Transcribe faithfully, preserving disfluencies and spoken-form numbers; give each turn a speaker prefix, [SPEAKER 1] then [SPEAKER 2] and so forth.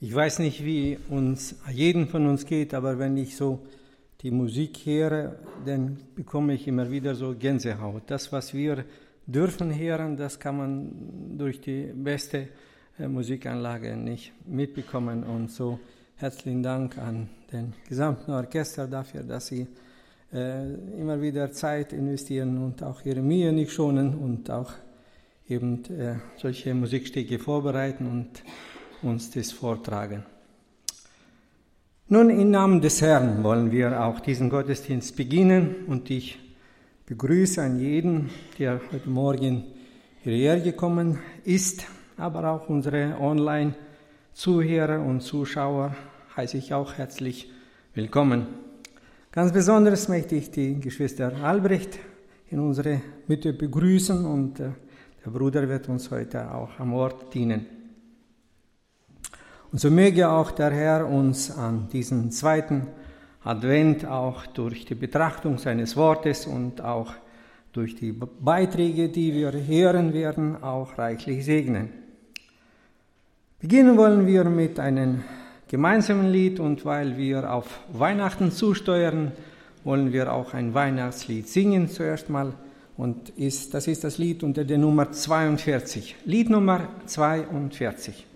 [SPEAKER 1] Ich weiß nicht, wie uns jedem von uns geht, aber wenn ich so die Musik höre, dann bekomme ich immer wieder so Gänsehaut. Das, was wir dürfen hören, das kann man durch die beste äh, Musikanlage nicht mitbekommen. Und so herzlichen Dank an den gesamten Orchester dafür, dass sie äh, immer wieder Zeit investieren und auch ihre Mühe nicht schonen und auch eben äh, solche Musikstücke vorbereiten und uns das vortragen. Nun, im Namen des Herrn wollen wir auch diesen Gottesdienst beginnen und ich begrüße an jeden, der heute Morgen hierher gekommen ist, aber auch unsere Online-Zuhörer und Zuschauer heiße ich auch herzlich willkommen. Ganz besonders möchte ich die Geschwister Albrecht in unsere Mitte begrüßen und äh, der Bruder wird uns heute auch am Ort dienen. Und so möge auch der Herr uns an diesem zweiten Advent auch durch die Betrachtung seines Wortes und auch durch die Beiträge, die wir hören werden, auch reichlich segnen. Beginnen wollen wir mit einem gemeinsamen Lied und weil wir auf Weihnachten zusteuern, wollen wir auch ein Weihnachtslied singen zuerst mal. Und ist, das ist das Lied unter der Nummer zweiundvierzig. Lied Nummer zweiundvierzig.